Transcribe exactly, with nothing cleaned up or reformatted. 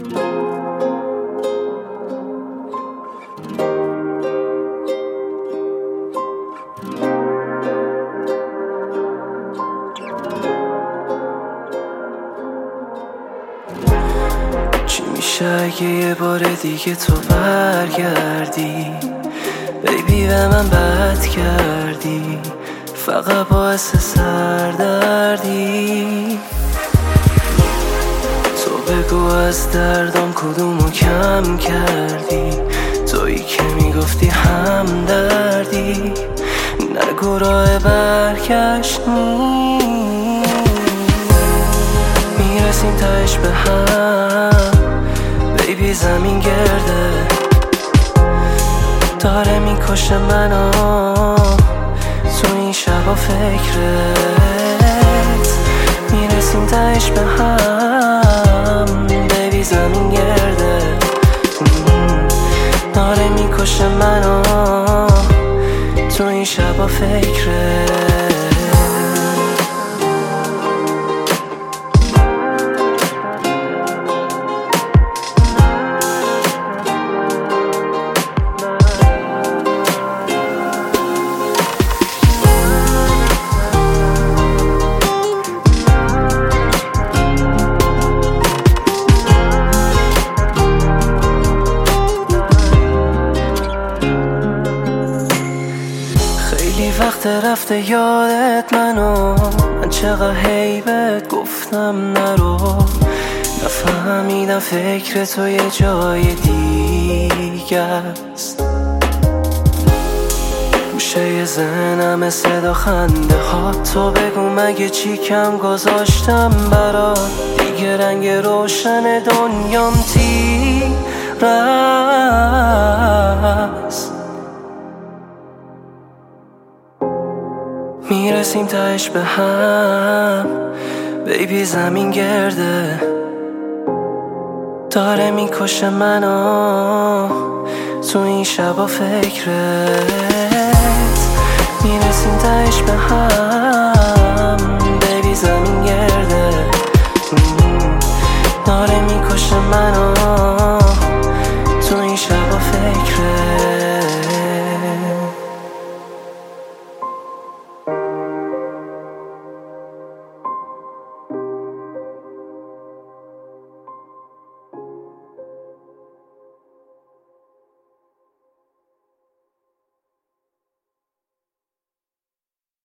چی میشه اگه یه بار دیگه تو برگردی؟ بیبی به من بد کردی، فقط باعث سردردی. تو بگو از دردام کدومو کم کردی؟ تویی که میگفتی همدردی، نگو راه برگشت نیست. میرسیم تهش به هم بیبی، زمین گرده داره میکشه منو تو این شبا فکرت. میرسیم تهش به هم بیبی، زمین گرده داره میکشه منو تو این شبا فکرت. وقت رفته یادت منو، من چقدر هیبت گفتم نرو. نفهمیدم فکر تو یه جای دیگه است. گوشه ذهنم صدا خنده ها، تو بگو مگه چی کم گذاشتم برات؟ دیگه رنگ روشن دنیام تیره است. میرسیم تهش به هم بیبی، زمین گرده داره میکشه منو تو این شبا فکرت. میرسیم تهش به هم